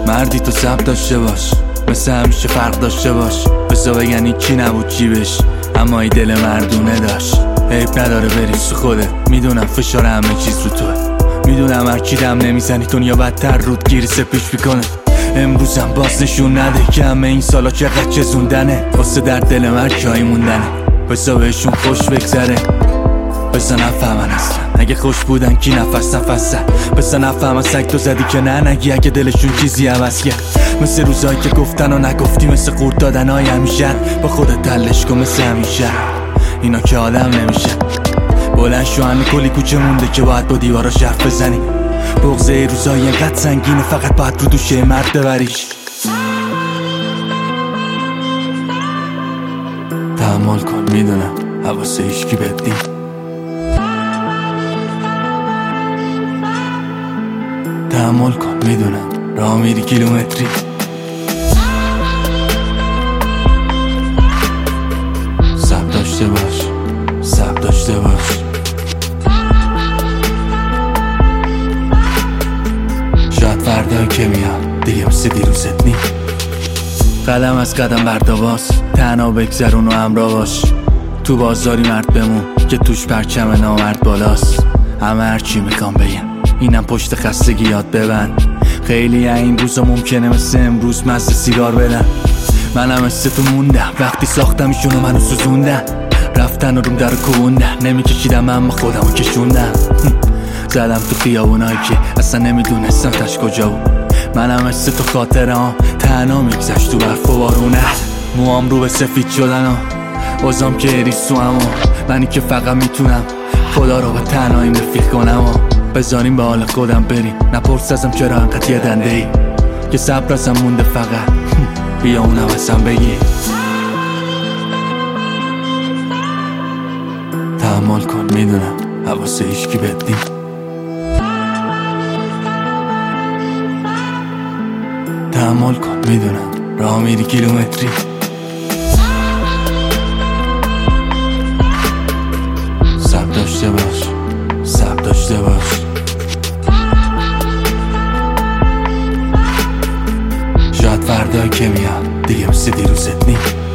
مردی تو صبر داشته باش، مثل همیشه فرق داشته باش. بزا بگن این کی نبود جیبش، اما این دل مردونه داشت. عیب نداره بریز تو خوده، میدونم فشار همه چیز رو توه، میدونم هر کی دم نمیزنی دنیا بدتر رود گیری سپیش میکنه. امروزم باز نشون نده که همه این سالا چقدر چزوندنه، واسه در دل مرد جایی موندنه. بزا بهشون خوش بگذره، بزا نفهمن اصلا اگه خوش بودن کی نفس زد. بزا نفهمن سگ تو زدی که نه نگی اگه دلشون چیزی عوض کرد. مثل روزایی که گفتن و نگفتی، مثل قورت دادنهای همیشه. با خودت تلش کن مثل همیشه، اینا که آدم نمیشه. بلند شو همه کلی کوچه مونده که باید با دیوارا حرف بزنی. بغضه روزایی اینقدر سنگینه فقط باید رو دوشه مرد ببریش. تحمل کن میدونم حواسه هیچکی بدی، تحمل کن میدونم راه میری کیلومتری. صبر داشته باش، صبر داشته باش. شاید فردا که میاد دیگه مثل دیروزت نی. قدم از قدم برداباز، تنها بگذرون و همراه باش. تو بازاری مرد بمون که توش پرچم نامرد بالاست. همه هرچی میخوام بگم اینم پشت خستگی یاد ببند. خیلی این روزا ممکنه مثل امروز مزه سیگار بدن. منم مثل تو موندم وقتی ساختم ایشونو منو سوزوندن. رفتن و روم در کوندن، نمیکشیدم اما خودمو کشوندم. زدم تو خیابونایی که اصلا نمیدونستم تش کجا بود. منم مثل تو خاطرهام تنها میگذشت تو برف و بارونه. موام رو به سفید شدن و بازم که ریز تو همو. منی که فقط میتونم خدا رو به تنهاییم رفیق کنم و بذاریم به حال خودم بریم. نپرس ازم چرا انقدر یه دنده ای که صبر ازم مونده فقط بیا اونم ازم بگی. تحمل کن میدونم حواسه هیچکی بدی، تحمل کن میدونم راه میری کیلومتری. صبر داشته باش، صبر داشته باش. شاید فردا که میاد دیگه مثل دیروزت نی.